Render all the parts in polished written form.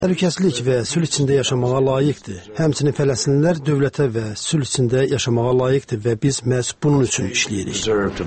Təhlükəsizlik və sülh içində yaşamağa layiqdir. Həmçinin Fələstinlilər dövlətə və sülh içində yaşamağa layiqdir və biz məhz bunun üçün işləyirik.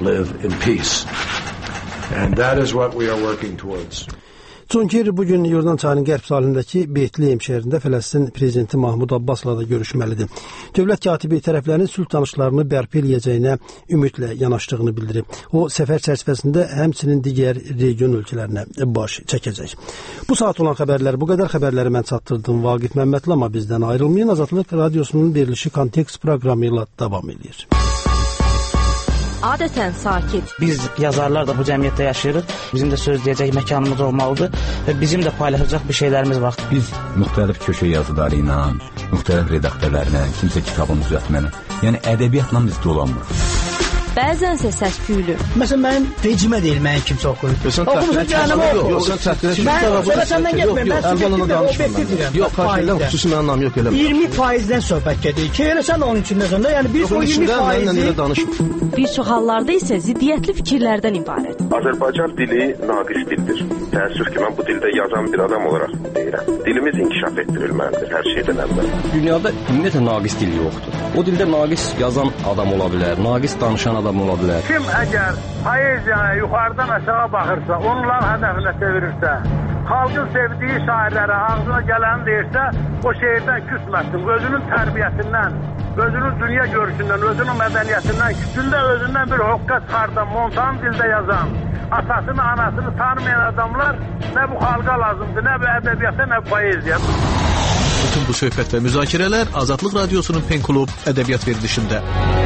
John Kerry bugün Yordan çayının qərb sahilindəki Beytlehem şəhərində Fələstin prezidenti Mahmud Abbasla da görüşməlidir. Dövlət katibi tərəflərin sülh danışıqlarını bərpa eləyəcəyinə ümidlə yanaşdığını bildirib. O, səfər çərçivəsində həmçinin digər region ölkələrinə baş çəkəcək. Bu saat olan xəbərlər bu qədər. Xəbərləri mən çatdırdım Vaqif Məmmədli, amma bizdən ayrılmayın. Azadlıq Radiosunun verilişi Kontekst proqramı ilə davam edir. Adətən sakit. Biz yazarlar da bu cəmiyyətdə yaşayırıq. Bizim də söz deyəcək məkanımız olmalıdır və bizim də paylaşacaq bir şeylərimiz var. Biz müxtəlif köşə yazıları ilə, müxtəlif redaktörlərlə, kimsə kitabını düzəltməni, yəni ədəbiyyatla biz dolanmırıq. Bəzənsə səs-küylü. Məsələn, mənim vecimə deyil, mənim kimsə oxuyur. Oxumusun canımı oxuyur. Mən səndən getməyim, mən subjektiv yox, karşılayla xüsusi mənim namı yox elə. 20%-dən söhbət gedir. Keyləsən onun içində sonra, yəni biz o 20%-i... Bir çox hallarda isə ziddiyyətli fikirlərdən ibarət. Azərbaycan dili naqis dildir. Təəssüf ki, mən bu dildə yazan bir adam olaraq deyirəm. Dilimiz inkişaf etdirilməlidir hər şeydən əvvəl. Dünyada ümumiyyətlə naqis dil yoxdur. O dildə naqis yazan adam ola bilər, naqis danışan adam ola bilər. Kim əgər poeziyaya yuxarıdan aşağı baxırsa, onların hədəfinə çevirirsə, xalqın sevdiyi şairlərə ağzına gələni deyirsə, o şeirdən küsməsin. Özünün tərbiyəsindən, özünün dünya görüşündən, özünün mədəniyyətindən, küçündə özündən bir hoqqa çıxardan, montan dildə yazan, atasını, anasını tanımayan adamlar nə bu xalqa lazımdır, nə bu ədəbiyyata, nə bu poeziya. Bütün bu söhbət və müzakirələr Azadlıq Radiosunun Pen Klub ədəbiyyat verilişində.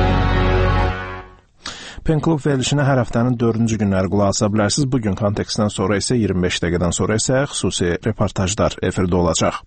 Pen Klub verilişinə hər həftənin 4-cü günləri qulaq asa bilərsiniz. Bugün kontekstdən sonra isə 25 dəqiqədən sonra isə xüsusi reportajlar efirdə olacaq.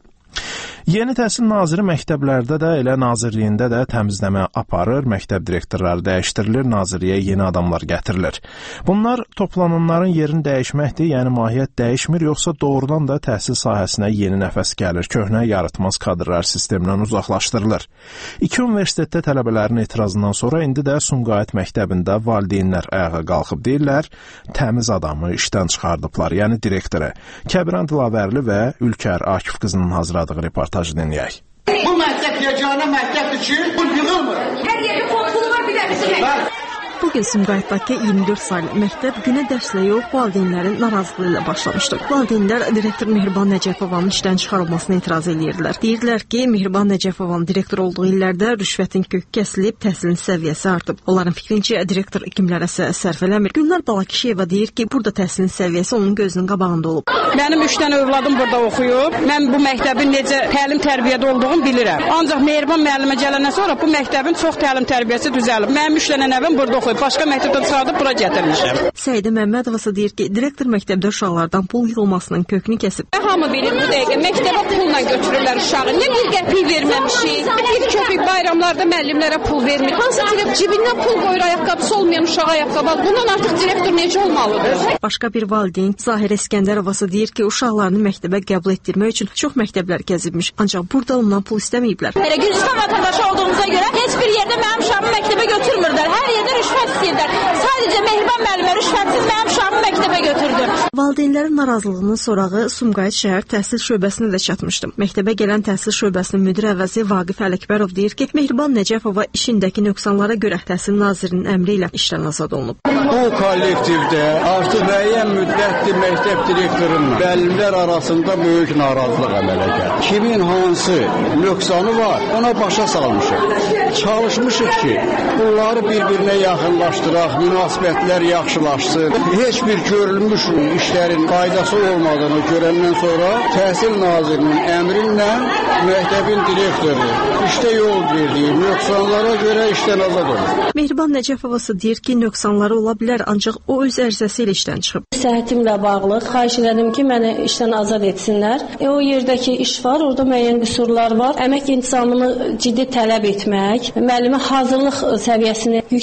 Yeni təhsil naziri məktəblərdə də, elə nazirliyində də təmizləmə aparır, məktəb direktorları dəyişdirilir, nazirliyə yeni adamlar gətirilir. Bunlar toplananların yerini dəyişməkdir, yəni mahiyyət dəyişmir, yoxsa doğrudan da təhsil sahəsinə yeni nəfəs gəlir, köhnə yaratmaz kadrlar sistemindən uzaqlaşdırılır. 2 universitetdə tələbələrin etirazından sonra indi də Sumqayıt məktəbində valideynlər ayağa qalxıb deyirlər, təmiz adamı işdən çıxardıblar, yəni direktoru. Kəbran Dilavərli və Ülkər Akif qızının hazırladığı reportajı dinləyək. Bu məktəb yeganə məktəbdir ki, pul yığılmır. Hər yerdə pul var, bir də bizim məktəb. Bugün Sumqayıtdakı 24 saylı məktəb günə dərslə yox, valideynlərin narazılığı ilə başlamışdı. Valideynlər direktor Mehriban Nəcəfovanın işdən çıxarılmasına etiraz edirdilər. Deyirdilər ki, Mehriban Nəcəfovanın direktor olduğu illərdə rüşvətin kökü kəsilib, təhsilin səviyyəsi artıb. Onların fikrincə direktor kimlərə sərf eləmir. Gülnar Balakişiyeva deyir ki, burada təhsilin səviyyəsi onun gözünün qabağında olub. Mənim 3 dənə övladım burada oxuyub. Mən bu məktəbin necə təlim-tərbiyədə olduğunu bilirəm. Ancaq Mehriban müəllimə gələndən sonra bu məktəbin çox təlim-tərbiyəsi düzəlib. Mənim 3 dənə nəvəm burada oxuyub. Başqa məktəbdən çıxardıb bura gətirmişəm. Səidə Məmmədova deyir ki, direktor məktəbdə uşaqlardan pul yığılmasının kökünü kəsib. Hamı bilir bu dəqiqə məktəbə pulla götürürlər uşağı. Nə bir qəpik verməmişik. Bir köpük bayramlarda müəllimlərə pul vermir. Hansı direktor cibindən pul qoyur ayaqqabısı olmayan uşağa ayaqqabı? Bundan artıq direktor necə olmalıdır? Başqa bir valideyn Zahirə İskəndərova deyir ki, uşaqlarını məktəbə qəbul etdirmək üçün çox məktəblər gəzibmiş. Ancaq burada ondan pul istəməyiblər. Gürcüstan vətəndaşı olduğumuza görə heç bir yerdə mənim uşağımı məktəbə götürmürlər. Hər yerdə rüşvət istəyirlər. Sadəcə Mehriban müəllimə rüşvətsiz mənim uşağımı məktəbə götürdü. Valideynlərin narazılığının sorağı Sumqayıt şəhər təhsil şöbəsinə də çatmışdı. Məktəbə gələn təhsil şöbəsinin müdiri əvəzi Vaqif Ələkbərov deyir ki, Mehriban Nəcəfova işindəki nöqsanlara görə təhsil nazirinin əmri ilə işdən azad olunub. Bu kollektivdə artıq müəyyən müddətdir məktəb direktorunun müəllimlər arasında böyük narazılıq əmələ gəlir. Kimin hansı nöqsanı var, ona başa salmışıq. Çalışmışıq ki, bunları bir-birinə yaxınlaşdıraq, münasibətlər yaxşılaşsın. Heç bir görülmüş işlərin faydası olmadığını görəndən sonra Təhsil Nazirinin əmrinlə məktəbin direktoru işdə yol verdiyi nöqsanlara görə işdən azad olur. Mehriban Nəcəfova deyir ki, nöqsanları ola bilər, ancaq o öz ərizəsi ilə işdən çıxıb. Səhhətimlə bağlı xahiş elədim ki, məni işdən azad etsinlər. O yerdəki iş var, orada müəyyən qüsurlar var. Əmək intizamını ciddi tələb etmək, müəllimə hazırlıq səviyyəsini yüksəltmək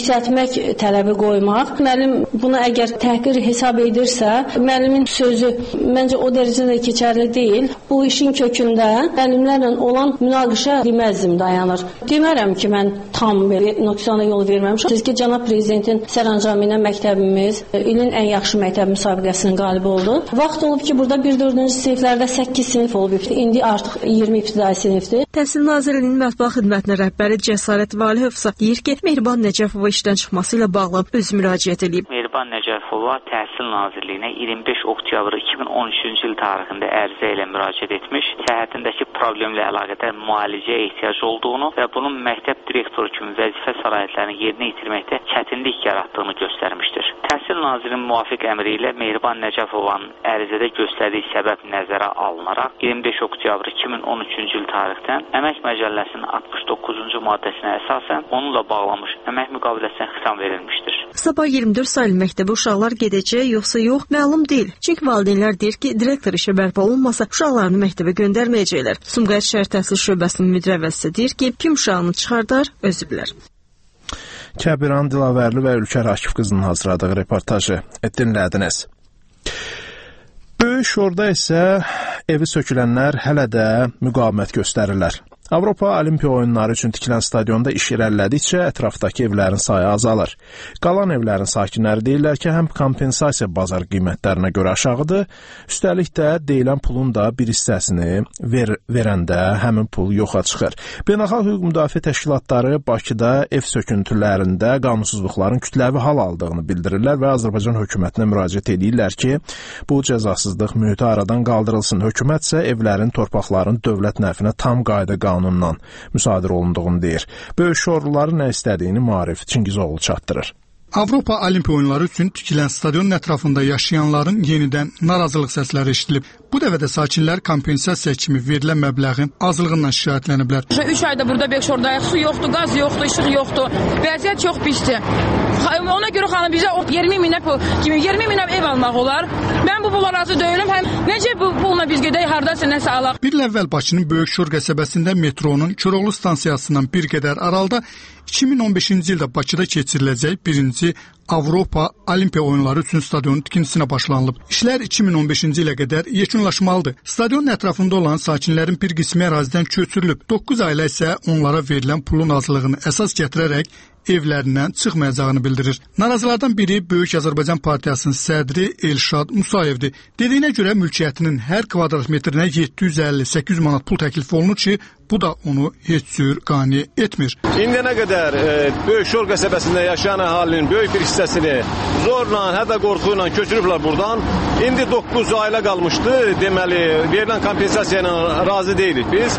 əmək tələbi qoymaq. Müəllim bunu əgər təhqir hesab edirsə, müəllimin sözü məncə o dərəcədə keçərli deyil. Bu işin kökündə müəllimlərlə olan münaqişə deməzdim dayanır. Demərəm ki, mən tam nöqsana yol verməmişəm. Siz ki, cənab prezidentin sərəncamı ilə məktəbimiz ilin ən yaxşı məktəb müsabiqəsinin qalibi oldu. Vaxt olub ki, burada 1-4-cü siniflərdə 8 sinif olub. İndi artıq 20 ibtidai sinifdir. Təhsil Nazirliyinin mətbuat xidmətinin rəhbəri Cəsarət Valiyevsa deyir ki, Mehriban Nəcəfova işdən çıxması ilə bağlı öz müraciət edib. Mehriban Nəcəfova Təhsil Nazirliyinə 25 oktyabr 2013-cü il tarixində ərizə ilə müraciət etmiş, səhhətindəki problemlə əlaqədar müalicəyə ehtiyac olduğunu və bunun məktəb direktoru kimi vəzifə səlahiyyətlərini yerinə yetirməkdə çətinlik yaratdığını göstərmişdir. Təhsil Nazirinin müvafiq əmri ilə Mehriban Nəcəfovanın ərizədə göstərdiyi səbəb nəzərə alınaraq 25 oktyabr 2013-cü il tarixdən Əmək Məcəlləsinin 69-cu maddəsinə əsasən onunla bağlanmış əmək müqaviləsinə xitam verilmişdir. Sabah 24 saylı məktəbə uşaqlar gedəcək yoxsa yox, məlum deyil. Çünki valideynlər deyir ki, direktor işə bərpa olunmasa uşaqlarını məktəbə göndərməyəcəklər. Sumqayıt şəhər təhsil şöbəsinin müdiri əvəzisi deyir ki, kim uşağını çıxardar, özü bilər. Kəbiran Dilavərli və Ülkər Akif qızının hazırladığı reportajı dinlədiniz. Böyük Şorda isə evi sökülənlər hələ də müqavimət göstərirlər. Avropa Olimpiya oyunları üçün tikilən stadionda iş irəlilədikcə ətrafdakı evlərin sayı azalır. Qalan evlərin sakinləri deyirlər ki, həm kompensasiya bazar qiymətlərinə görə aşağıdır, üstəlik də deyilən pulun da bir hissəsini verəndə həmin pul yoxa çıxır. Beynəlxalq hüquq müdafiə təşkilatları Bakıda ev söküntülərində qanunsuzluqların kütləvi hal aldığını bildirirlər və Azərbaycan hökumətinə müraciət edirlər ki, bu cəzasızlıq mühiti aradan qaldırılsın. Hökumət isə evlərin, torpaqların dövlət nəfinə tam qayda qanundan müsadir olunduğunu deyir. Böyük şorluların nə istədiyini Maarif Çingizoğlu çatdırır. Avropa Olimpiya oyunları üçün tikilən stadionun ətrafında yaşayanların yenidən narazılıq səsləri eşidilib. Bu dəfə də sakinlər kompensasiya kimi verilən məbləğin azlığından şikayətləniblər. 3 ayda burada Bekşordayıq, su yoxdur, qaz yoxdur, işıq yoxdur. Vəziyyət çox pisdir. Ona görə xanım bizə 20 minə kimi 20 minə ev almaq olar. Mən bu pula razı deyiləm. Həm necə bu pulla biz gedək hardasa nəsə alaq. Bir il əvvəl Bakının Böyük Şor qəsəbəsində metronun Koroğlu stansiyasından bir qədər aralıda 2015-ci ildə Bakıda keçiriləcək birinci Avropa Olimpiya oyunları üçün stadionun tikintisinə başlanılıb. İşlər 2015-ci ilə qədər yekunlaşmalıdır. Stadionun ətrafında olan sakinlərin bir qismi ərazidən köçürülüb. 9 ailə isə onlara verilən pulun azlığını əsas gətirərək evlərindən çıxmayacağını bildirir. Narazılardan biri Böyük Azərbaycan Partiyasının sədri Elşad Musayevdir. Dediyinə görə mülkiyyətinin hər kvadrat metrinə 750-800 manat pul təklif olunur ki, bu da onu heç cür qane etmir. İndiyənə qədər Böyük Şor qəsəbəsində yaşayan əhalinin böyük bir hissəsini zorla, hətta qorxu ilə köçürüblər buradan. İndi 9 ailə qalmışdı. Deməli, verilən kompensasiya ilə razı deyilik biz.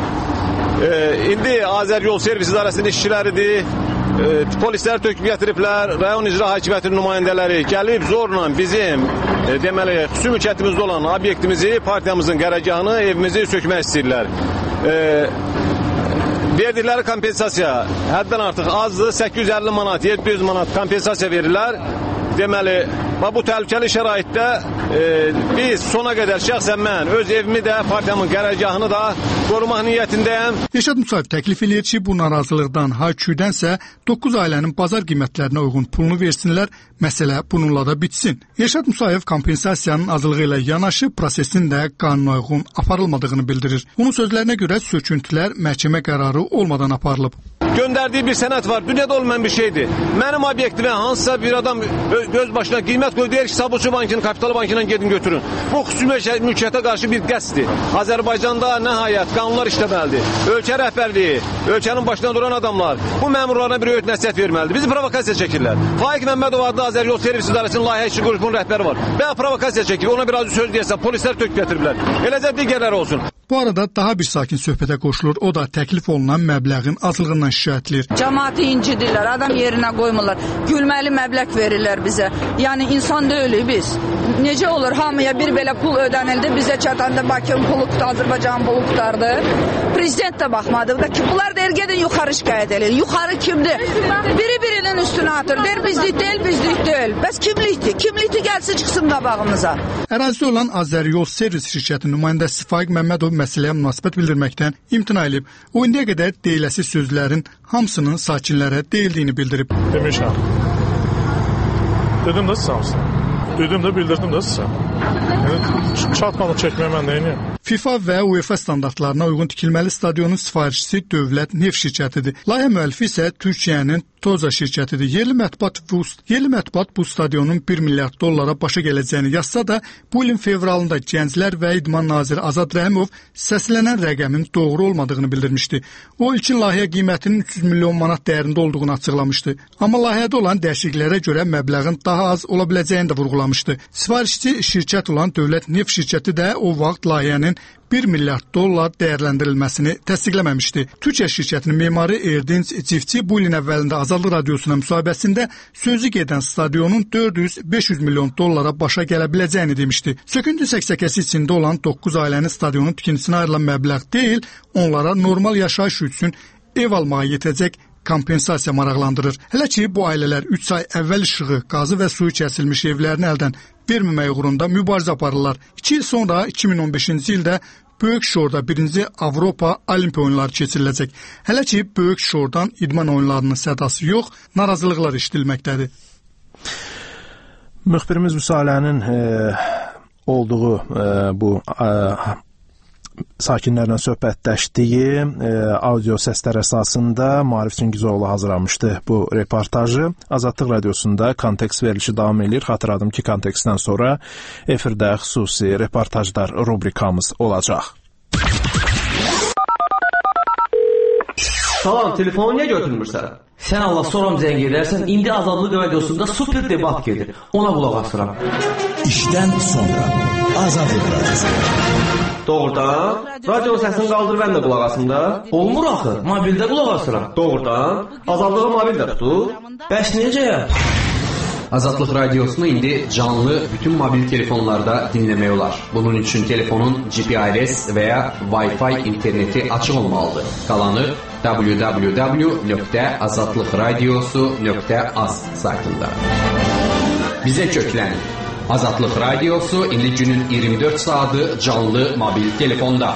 İndi Azəryol Servis İdarəsinin işçiləridir. Polislər töküb gətiriblər, rayon icra hakimiyyətinin nümayəndələri gəlib zorla bizim deməli xüsusi mülkiyyətimizdə olan obyektimizi, partiyamızın qərargahını, evimizi sökmək istəyirlər. Verdikləri kompensasiya həddən artıq azdır. 850 manat, 700 manat kompensasiya verirlər. Deməli, bu təhlükəli şəraitdə biz sona qədər şəxsən mən öz evimi də, partiyamın qərargahını da qorumaq niyyətindəyəm. Rəşad Musayev təklif edir ki, bu narazılıqdan, hayküdənsə 9 ailənin bazar qiymətlərinə uyğun pulunu versinlər, məsələ bununla da bitsin. Rəşad Musayev kompensasiyanın azlığı ilə yanaşı prosesin də qanuna uyğun aparılmadığını bildirir. Onun sözlərinə görə söküntülər məhkəmə qərarı olmadan aparılıb. Göndərdiyi bir sənəd var, dünyada olmayan bir şeydir. Mənim obyektimə hansısa bir adam göz başına qiymət qoyur, deyir ki, Sabunçu Bankının, Kapital Bankından gedin götürün. Bu xüsusi mülkiyyətə qarşı bir qəsddir. Azərbaycanda nəhayət qanunlar işləməlidir. Ölkə rəhbərliyi, ölkənin başına duran adamlar bu məmurlarına bir öğüt nəsihət verməlidir. Bizi provokasiya çəkirlər. Faik Məmmədov adlı Azəryol Servis İdarəsinin layihə işçi qrupunun rəhbəri var. Və provokasiya çəkir, ona biraz söz deyəsən, polislər töküb gətiriblər. Eləcə digərləri olsun. Bu arada daha bir sakin söhbətə qoşulur. O da təklif olunan məbləğin azlığından şikayətləyir. Cəmaatı incidirlər, adam yerinə qoymurlar. Gülməli məbləğ verirlər bizə. Yəni insan deyilik biz. Necə olur hamıya bir belə pul ödənildi, bizə çatanda Bakının pulu qutardı, Azərbaycanın pulu qutardı. Prezident də baxmadı. Bunlar deyir gedin yuxarı şikayət edin. Yuxarı kimdir? Biri birinin üstünə atır. Deyir bizlik deyil, bizlik deyil. Bəs kimlikdir? Kimlikdir gəlsin çıxsın qabağımıza. Ərazidə olan Azəryol Servis şirkətinin nümayəndəsi Faik Məmmədov məsələyə münasibət bildirməkdən imtina edib. O indiyə qədər deyiləsi sözlərin hamısının sakinlərə deyildiyini bildirib. Demişəm. Dedim də sizə hamısını. Dedim də, bildirdim də sizə. Yəni, çatmadı çəkməyə mən neyini? FIFA və UEFA standartlarına uyğun tikilməli stadionun sifarişçisi Dövlət Neft şirkətidir. Layihə müəllifi isə Türkiyənin Toza şirkətidir. Yerli mətbuat bu stadionun 1 milyard dollara başa gələcəyini yazsa da, bu ilin fevralında Gənclər və İdman naziri Azad Rəhimov səslənən rəqəmin doğru olmadığını bildirmişdi. O ilkin layihə qiymətinin 300 milyon manat dəyərində olduğunu açıqlamışdı. Amma layihədə olan dəyişikliklərə görə məbləğin daha az ola biləcəyini də vurğulamışdı. Sifarişçi şirkət olan Dövlət Neft şirkəti də o vaxt layihənin 1 milyard dollar dəyərləndirilməsini təsdiqləməmişdi. Türkiyə şirkətinin memarı Erdinç Cifçi bu ilin əvvəlində Azadlıq Radiosuna müsahibəsində sözü gedən stadionun 400-500 milyon dollara başa gələ biləcəyini demişdi. Söküntü səksəkəsi içində olan 9 ailənin stadionun tikintisinə ayrılan məbləğ deyil, onlara normal yaşayış üçün ev almağa yetəcək kompensasiya maraqlandırır. Hələ ki, bu ailələr 3 ay əvvəl işığı, qazı və suyu kəsilmiş evlərini əldən verməmək uğrunda mübarizə aparırlar. 2 il sonra 2015-ci ildə Böyük Şorda 1-ci Avropa Olimpiya oyunları keçiriləcək. Hələ ki, Böyük Şordan idman oyunlarının sədası yox, narazılıqlar eşidilməkdədir. Müxbirimiz Vüsalənin olduğu bu sakinlərlə söhbətləşdiyi audio səslər əsasında Maarif Cüngizoğlu hazırlamışdı bu reportajı. Azadlıq Radiosunda kontekst verilişi davam edir. Xatırladım ki, kontekstdən sonra efirdə xüsusi reportajlar rubrikamız olacaq. Salam, telefonu niyə götürmürsən? Sən Allah soram zəng edərsən, indi Azadlıq Radiosunda super debat gedir. Ona qulaq asıram. İşdən sonra Azadlıq Radiosu. Doğrudan? Radio səsini qaldır mən də qulaq asım da. Olmur axı, mobildə qulaq asıram. Doğrudan? Azadlığı mobildə tutur. Bəs necə? Azadlıq Radiosunu indi canlı bütün mobil telefonlarda dinləmək olar. Bunun üçün telefonun GPRS və ya Wi-Fi interneti açıq olmalıdır. Qalanı www.azadlıqradiosu.az saytında. Bizə köklənin. Azadlıq Radiosu indi günün 24 saatı canlı mobil telefonda.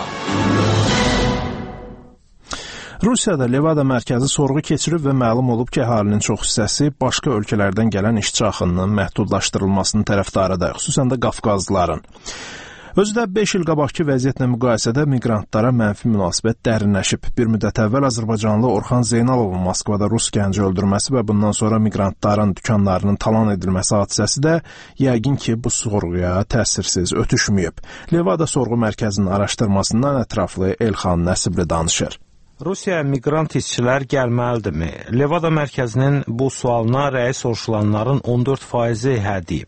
Rusiyada Levada mərkəzi sorğu keçirib və məlum olub ki, əhalinin çox hissəsi başqa ölkələrdən gələn işçi axınının məhdudlaşdırılmasının tərəfdarıdır, xüsusən də Qafqazlıların. Özü də 5 il qabaqki vəziyyətlə müqayisədə miqrantlara mənfi münasibət dərinləşib. Bir müddət əvvəl Azərbaycanlı Orxan Zeynalovun Moskvada rus gənci öldürməsi və bundan sonra miqrantların dükanlarının talan edilməsi hadisəsi də yəqin ki, bu sorğuya təsirsiz ötüşməyib. Levada sorğu mərkəzinin araşdırmasından ətraflı Elxan Nəsibli danışır. Rusiyaya miqrant işçilər gəlməlidirmi? Levada mərkəzinin bu sualına rəyi soruşulanların 14% hə deyib.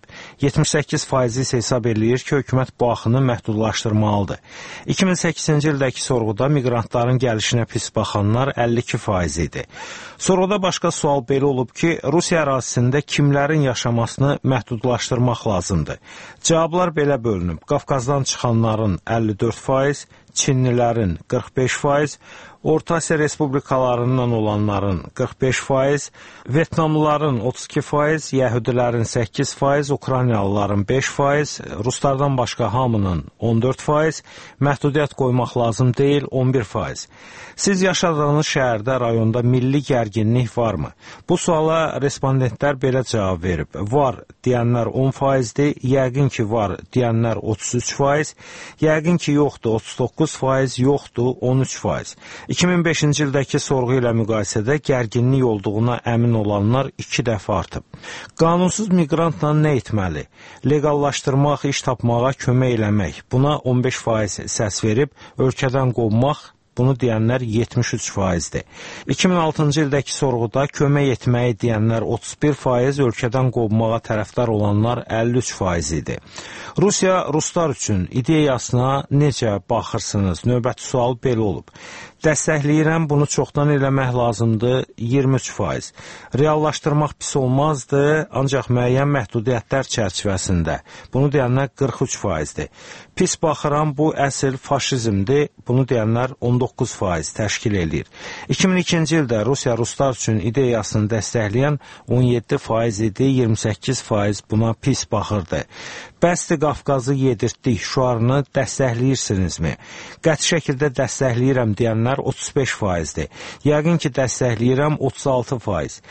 78% isə hesab eləyir ki, hökumət bu axını məhdudlaşdırmalıdır. 2008-ci ildəki sorğuda miqrantların gəlişinə pis baxanlar 52% idi. Sorğuda başqa sual belə olub ki, Rusiya ərazisində kimlərin yaşamasını məhdudlaşdırmaq lazımdır. Cavablar belə bölünüb. Qafqazdan çıxanların 54%, Çinlilərin 45%, Orta Asiya respublikalarından olanların 45%, Vyetnamlıların 32%, Yəhudilərin 8%, Ukraynalıların 5%, Ruslardan başqa hamının 14%, məhdudiyyət qoymaq lazım deyil 11%. Siz yaşadığınız şəhərdə, rayonda milli gərginlik varmı? Bu suala respondentlər belə cavab verib. Var deyənlər 10%-dir, yəqin ki var deyənlər 33%, yəqin ki yoxdur 39%, yoxdur 13%. 2005-ci ildəki sorğu ilə müqayisədə gərginlik olduğuna əmin olanlar 2 dəfə artıb. Qanunsuz miqrantla nə etməli? Legallaşdırmaq, iş tapmağa kömək eləmək. Buna 15% səs verib, ölkədən qovmaq, bunu deyənlər 73%-dir. 2006-cı ildəki sorğuda kömək etməyi deyənlər 31%, ölkədən qovmağa tərəfdar olanlar 53% idi. Rusiya ruslar üçün ideyasına necə baxırsınız? Növbəti sual belə olub. Dəstəkləyirəm, bunu çoxdan eləmək lazımdır, 23%. Reallaşdırmaq pis olmazdı, ancaq müəyyən məhdudiyyətlər çərçivəsində. Bunu deyənlər 43%-dir. Pis baxıram, bu əsl faşizmdir, bunu deyənlər 19% təşkil edir. 2002-ci ildə Rusiya ruslar üçün ideyasını dəstəkləyən 17% idi, 28% buna pis baxırdı. Bəsdir Qafqazı yedirtdik şüarını dəstəkləyirsinizmi? Qəti şəkildə dəstəkləyirəm deyənlər 35%-dir. Yəqin ki dəstəkləyirəm 36%.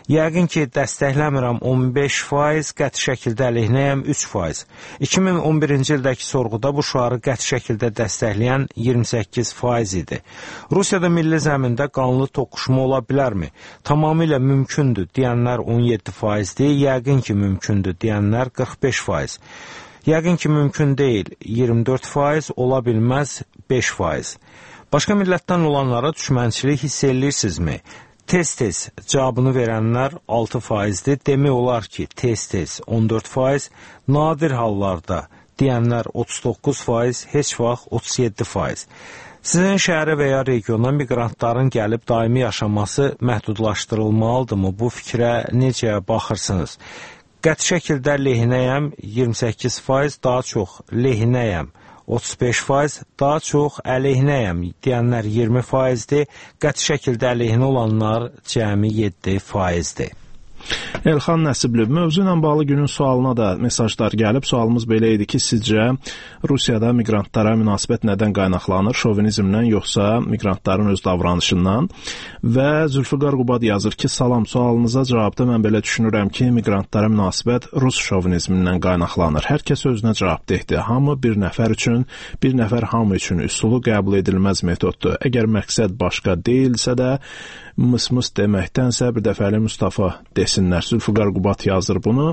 Yəqin ki, dəstəkləmirəm 15%, qəti şəkildə əleyhinəyəm 3%. 2011-ci ildəki sorğuda bu şüarı qəti şəkildə dəstəkləyən 28% idi. Rusiyada milli zəmində qanlı toqquşma ola bilərmi? Tamamilə mümkündür deyənlər 17%-dir, yəqin ki, mümkündür deyənlər 45%. Yəqin ki, mümkün deyil 24%, ola bilməz 5%. Başqa millətdən olanlara düşmənçilik hiss edirsinizmi? Tez-tez cavabını verənlər 6%-dir, demək olar ki, tez-tez 14%, nadir hallarda deyənlər 39%, heç vaxt 37%. Sizin şəhərə və ya regiona miqrantların gəlib daimi yaşaması məhdudlaşdırılmalıdırmı? Bu fikrə necə baxırsınız? Qəti şəkildə lehinəyəm 28%, daha çox lehinəyəm 35%, daha çox əleyhinəyəm deyənlər 20%-dir, qəti şəkildə əleyhinə olanlar cəmi 7%-dir. Elxan Nəsibli, mövzu ilə bağlı günün sualına da mesajlar gəlib. Sualımız belə idi ki, sizcə Rusiyada miqrantlara münasibət nədən qaynaqlanır? Şovinizmdən yoxsa miqrantların öz davranışından? Və Zülfüqar Qubad yazır ki, salam, sualınıza cavabda mən belə düşünürəm ki, miqrantlara münasibət Rus şovinizmindən qaynaqlanır. Hər kəs özünə cavabdehdir. Hamı bir nəfər üçün, bir nəfər hamı üçün üsulu qəbul edilməz metoddur. Əgər məqsəd başqa deyilsə də, mıs-mıs deməkdənsə bir dəfəli Mustafa desinlər. Zülfüqar Qubad yazır bunu.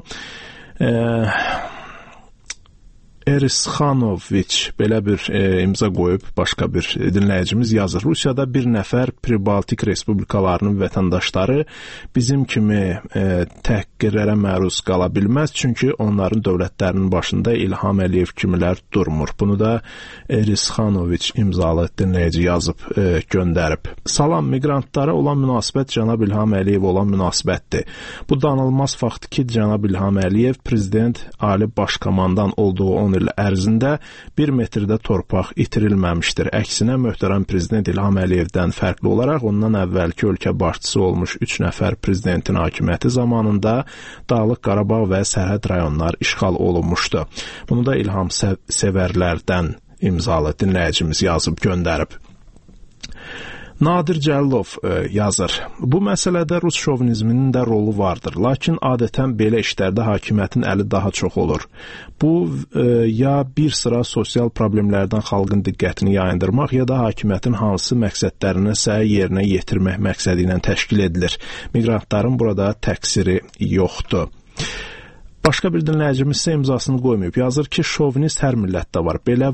Erisxanoviç belə bir imza qoyub başqa bir dinləyicimiz yazır. Rusiyada bir nəfər Pribaltik respublikalarının vətəndaşları bizim kimi təhqirlərə məruz qala bilməz, çünki onların dövlətlərinin başında İlham Əliyev kimilər durmur. Bunu da Erisxanoviç imzalı dinləyici yazıb göndərib. Salam, miqrantlara olan münasibət cənab İlham Əliyev olan münasibətdir. Bu danılmaz faktdır ki, cənab İlham Əliyev prezident, ali başkomandan olduğu 10 il ərzində 1 metrdə torpaq itirilməmişdir. Əksinə, möhtərəm prezident İlham Əliyevdən fərqli olaraq ondan əvvəlki ölkə başçısı olmuş 3 nəfər prezidentin hakimiyyəti zamanında Dağlıq Qarabağ və sərhəd rayonlar işğal olunmuşdu. Bunu da İlham sevərlərdən imzalı dinləyicimiz yazıb göndərib. Nadir Cəllov yazır. Bu məsələdə Rus şovinizminin də rolu vardır. Lakin adətən belə işlərdə hakimiyyətin əli daha çox olur. Bu, ya bir sıra sosial problemlərdən xalqın diqqətini yayındırmaq, ya da hakimiyyətin hansı məqsədlərini yerinə yetirmək məqsədi ilə təşkil edilir. Miqrantların burada təqsiri yoxdur. Başqa bir dinləyicimiz isə imzasını qoymayıb. Yazır ki, şovinist hər millətdə var. Belə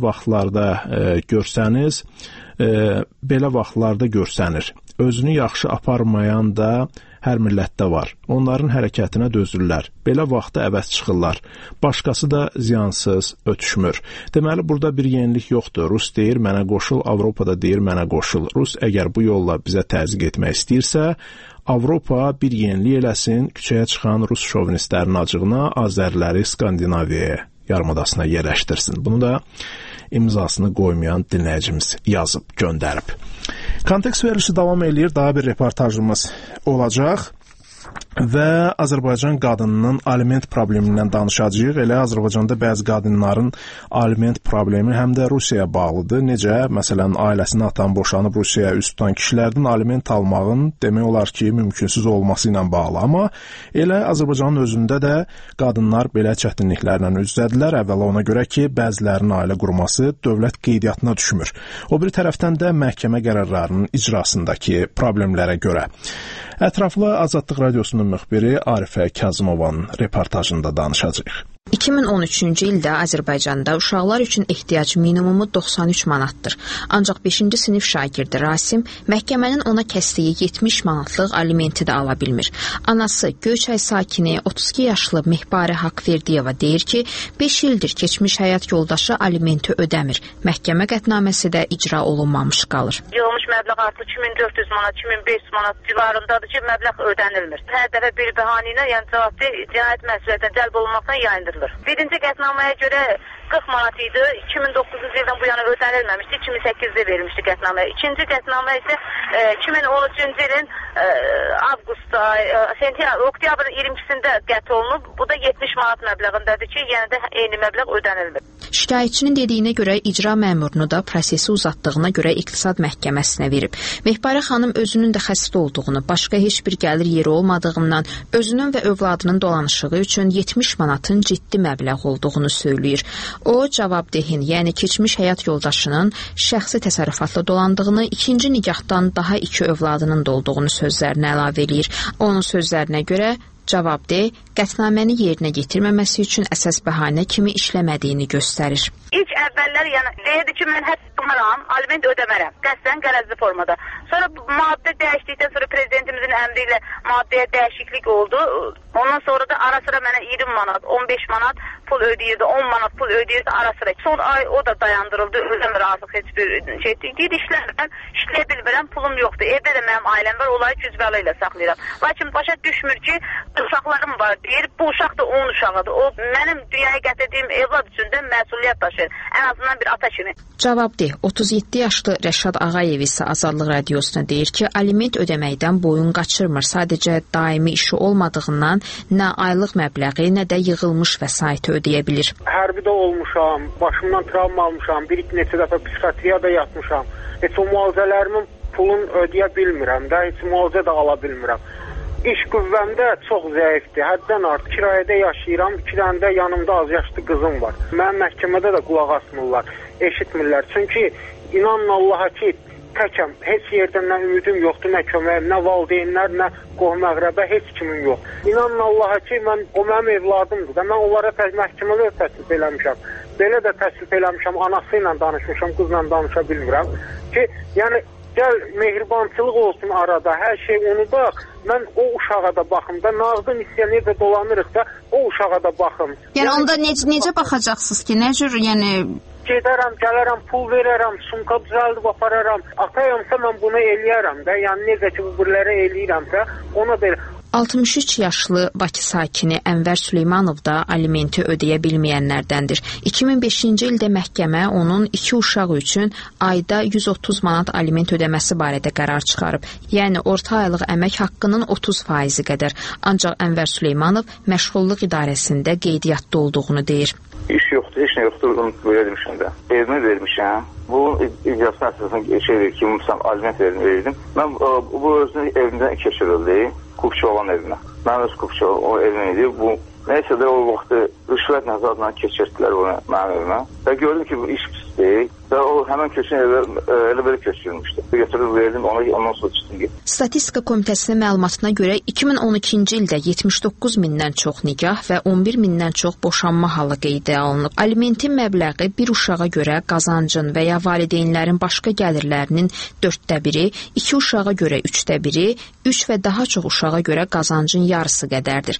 vaxtlarda görsənir. Özünü yaxşı aparmayan da hər millətdə var. Onların hərəkətinə dözürlər. Belə vaxtda əvəz çıxırlar. Başqası da ziyansız ötüşmür. Deməli, burada bir yenilik yoxdur. Rus deyir, mənə qoşul, Avropada deyir, mənə qoşul. Rus əgər bu yolla bizə təzyiq etmək istəyirsə, Avropa bir yenilik eləsin, küçəyə çıxan Rus şovinistlərin acığına Azərləri Skandinaviyaya yarımadasına yerləşdirsin. Bunu da imzasını qoymayan dinləyicimiz yazıb göndərib. Kontekst verilişi davam eləyir. Daha bir reportajımız olacaq və Azərbaycan qadınının aliment problemindən danışacağıq. Elə Azərbaycanda bəzi qadınların aliment problemi həm də Rusiyaya bağlıdır. Necə? Məsələn, ailəsini atan, boşanıb Rusiyaya üst tutan kişilərdən aliment almağın demək olar ki, mümkünsüz olması ilə bağlı. Amma elə Azərbaycanın özündə də qadınlar belə çətinliklərlə üz-üzədirlər. Əvvəla ona görə ki, bəzilərinin ailə qurması dövlət qeydiyyatına düşmür. O bir tərəfdən də məhkəmə qərarlarının icrasındakı problemlərə görə. Ətraflı Azadlıq Radiosunun müxbiri Arifə Kazımovanın reportajında danışacağıq. 2013-cü ildə Azərbaycanda uşaqlar üçün ehtiyac minimumu 93 manatdır. Ancaq 5-ci sinif şagirdi Rasim məhkəmənin ona kəsdiyi 70 manatlıq alimenti də ala bilmir. Anası Göyçay sakini 32 yaşlı Mehbarə Haqverdiyeva deyir ki, 5 ildir keçmiş həyat yoldaşı alimenti ödəmir. Məhkəmə qətnaməsi də icra olunmamış qalır. Yığılmış məbləğ artıq 2400 manat, 2500 manat civarındadır ki, məbləğ ödənilmir. Hər dəfə bir bəhanə ilə, yəni cavabdeh cinayət məsuliyyətinə cəlb olunmaqdan yayındırılır. Birinci qətnaməyə görə 40 manat idi, 2009-cu ildən bu yana ödənilməmişdi, 2008-də verilmişdi qətnamə. İkinci qətnamə isə 2013-cü ilin avqustda, oktyabrın 22-sində qət olunub, bu da 70 manat məbləğindədir ki, yəni də eyni məbləğ ödənilmir. Şikayətçinin dediyinə görə icra məmurunu da prosesi uzatdığına görə iqtisad məhkəməsinə verib. Mehbarə xanım özünün də xəstə olduğunu, başqa heç bir gəlir yeri olmadığından, özünün və övladının dolanışığı üçün 70 manatın ciddi məbləğ olduğunu söyləyir. O, cavabdehin, yəni keçmiş həyat yoldaşının şəxsi təsərrüfatla dolandığını, ikinci nikahdan daha 2 övladının da olduğunu sözlərinə əlavə eləyir. Onun sözlərinə görə cavabdeh qətnaməni yerinə yetirməməsi üçün əsas bəhanə kimi işləmədiyini göstərir. İlk əvvəllər yəni deyirdi ki, mən hətta aliment ödəmərəm. Qəsdən qərəzli formada. Sonra maddə dəyişdikdən sonra prezidentimizin əmri ilə maddəyə dəyişiklik oldu. Ondan sonra da ara sıra mənə 20 manat, 15 manat pul ödəyirdi, 10 manat pul ödəyirdi ara sıra. Son ay o da dayandırıldı. Ödəmir artıq heç bir şey. Deyir işləmirəm, işləyə bilmirəm, pulum yoxdur. Evdə də mənim ailəm var, onları cüzbələ ilə saxlayıram. Lakin başa düşmür ki, uşaqlarım var deyir, bu uşaq da onun uşağıdır. O mənim dünyaya gətirdiyim evlad üçün də məsuliyyət daşıyır. Ən azından bir ata kimi. Cavabdeh 37 yaşlı Rəşad Ağayev isə Azadlıq Radiosuna deyir ki, aliment ödəməkdən boyun qaçırmır. Sadəcə daimi işi olmadığından nə aylıq məbləği, nə də yığılmış vəsaiti ödəyə bilir. Hərbidə olmuşam, başımdan travma almışam, bir neçə dəfə psixiatriyada yatmışam. Heç o müalicələrimin pulunu ödəyə bilmirəm də, heç müalicə də ala bilmirəm. İş qüvvəm də çox zəifdir. Həddən artıq kirayədə yaşayıram. 2 dənə də yanımda az yaşlı qızım var. Mənim məhkəmədə də qulaq asmırlar, eşitmirlər. Çünki inanın Allaha ki, təkəm. Heç yerdən nə ümidim yoxdur, nə köməyim, nə valideynlər, nə qohum-əqrəbə, heç kimin yox. İnanın Allaha ki, o mənim evladımdır da. Mən onlara məhkəmədə təklif eləmişəm. Belə də təklif eləmişəm, anası ilə danışmışam, qızla danışa bilmirəm. Ki, yəni gəl mehribançılıq olsun arada, hər şey unudaq. Mən o uşağa da baxım da, nağdı misionerdə dolanırıqsa, o uşağa da baxım. Yəni onda necə baxacaqsınız ki, nə cür, yəni gedərəm, gələrəm, pul verərəm, sumka düzəldib apararam. Atayamsa mən bunu eləyərəm də, yəni necə ki bu birlərə eləyirəmsə, ona belə. 63 yaşlı Bakı sakini Ənvər Süleymanov da alimenti ödəyə bilməyənlərdəndir. 2005-ci ildə məhkəmə onun 2 uşağı üçün ayda 130 manat aliment ödəməsi barədə qərar çıxarıb. Yəni orta aylıq əmək haqqının 30% qədər. Ancaq Ənvər Süleymanov məşğulluq idarəsində qeydiyyatda olduğunu deyir. İş yoxdur, heç nə yoxdur, onu belə demişəm də. Evimi vermişəm. Bu icrasına əsasən aliment verdim. Mən bu özünü evimdən keçirildi. Kupçu olan evinə. Mən öz kupçu o evim idi. Bu nəysə də o vaxtı rüşvət nəzarətlə keçirdilər onu mənim evimə. Və gördüm ki, bu iş pisdir. Və o həmən köçün elə belə köçürülmüşdü. Götürüb verdim, ondan sonra çıxdım. Statistika Komitəsinin məlumatına görə 2012-ci ildə 79 mindən çox nikah və 11 mindən çox boşanma halı qeydə alınıb. Alimentin məbləği bir uşağa görə qazancın və ya valideynlərin başqa gəlirlərinin 1/4, 2 uşağa görə 1/3, 3 və daha çox uşağa görə qazancın yarısı qədərdir.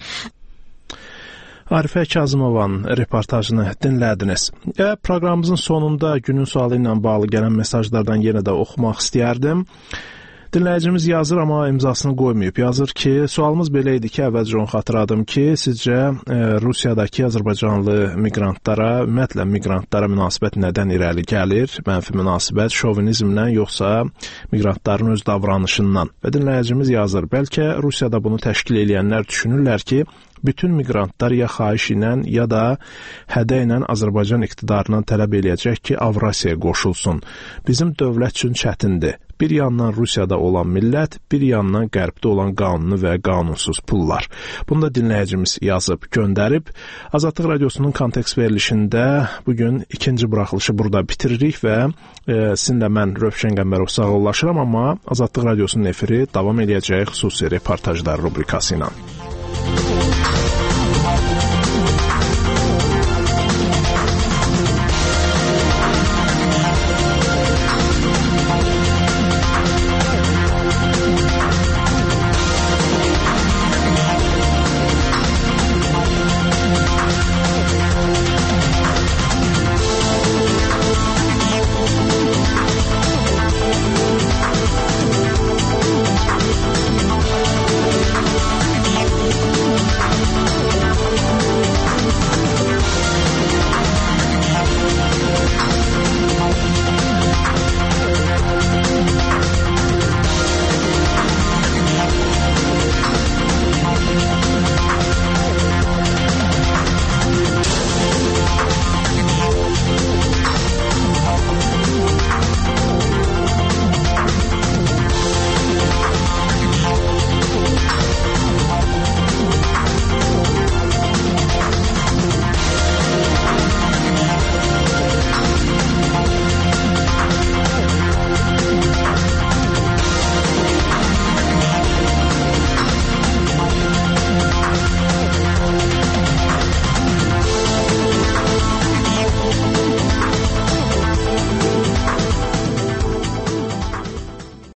Arifə Kazımovanın reportajını dinlədiniz. Proqramımızın sonunda günün sualı ilə bağlı gələn mesajlardan yenə də oxumaq istəyərdim. Dinləyicimiz yazır, amma imzasını qoymayıb. Yazır ki, sualımız belə idi ki, əvvəlcə onu xatırladım ki, sizcə Rusiyadakı azərbaycanlı miqrantlara, ümumiyyətlə miqrantlara münasibət nədən irəli gəlir? Mənfi münasibət şovinizmdən, yoxsa miqrantların öz davranışından? Və dinləyicimiz yazır, bəlkə Rusiyada bunu təşkil edənlər düşünürlər ki, bütün miqrantlar ya xahiş ilə, ya da hədə ilə Azərbaycan iqtidarından tələb eləyəcək ki, Avrasiyaya qoşulsun. Bizim dövlət üçün çətindir. Bir yandan Rusiyada olan millət, bir yandan qərbdə olan qanunlu və qanunsuz pullar. Bunu da dinləyicimiz yazıb, göndərib. Azadlıq Radiosunun kontekst verilişində bugün ikinci buraxılışı burada bitiririk və sizinlə mən Rövşən Qəmbərov sağollaşıram, amma Azadlıq Radiosunun efiri davam edəcək xüsusi reportajlar rubrikası ilə.